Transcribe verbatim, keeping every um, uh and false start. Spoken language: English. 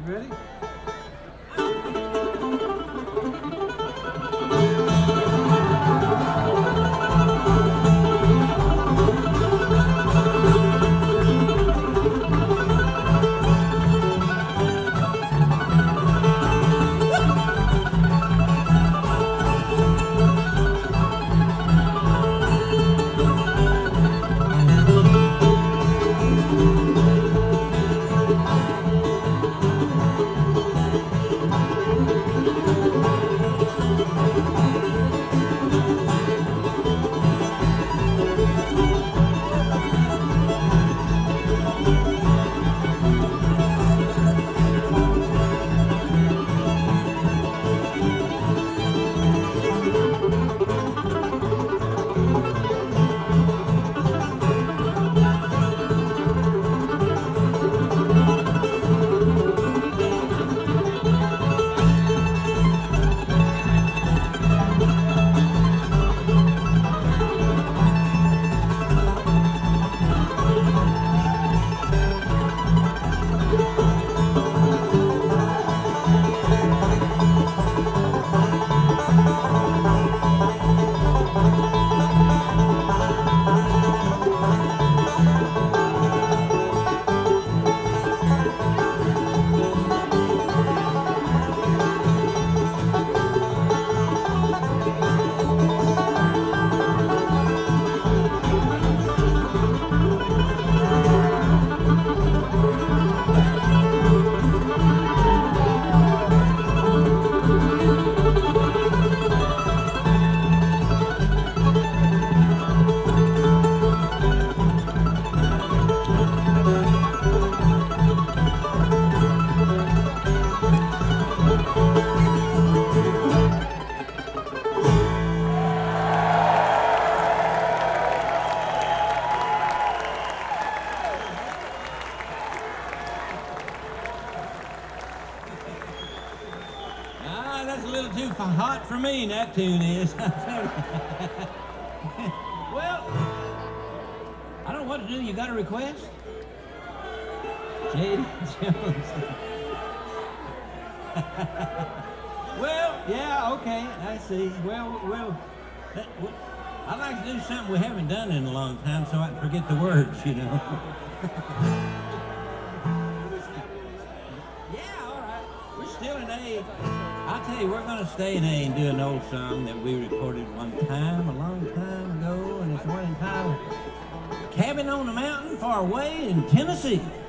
You ready? Ah, that's a little too f- hot for me, that tune is. Well, I don't know what to do. You got a request? J D Jones. Well, yeah, okay, I see. Well, well, that, well, I'd like to do something we haven't done in a long time so I can forget the words, you know. Yeah, all right. We're still in A. I'll tell you, we're going to stay in A and do an old song that we recorded one time, a long time ago, and it's one entitled Cabin on the Mountain Far Away in Tennessee.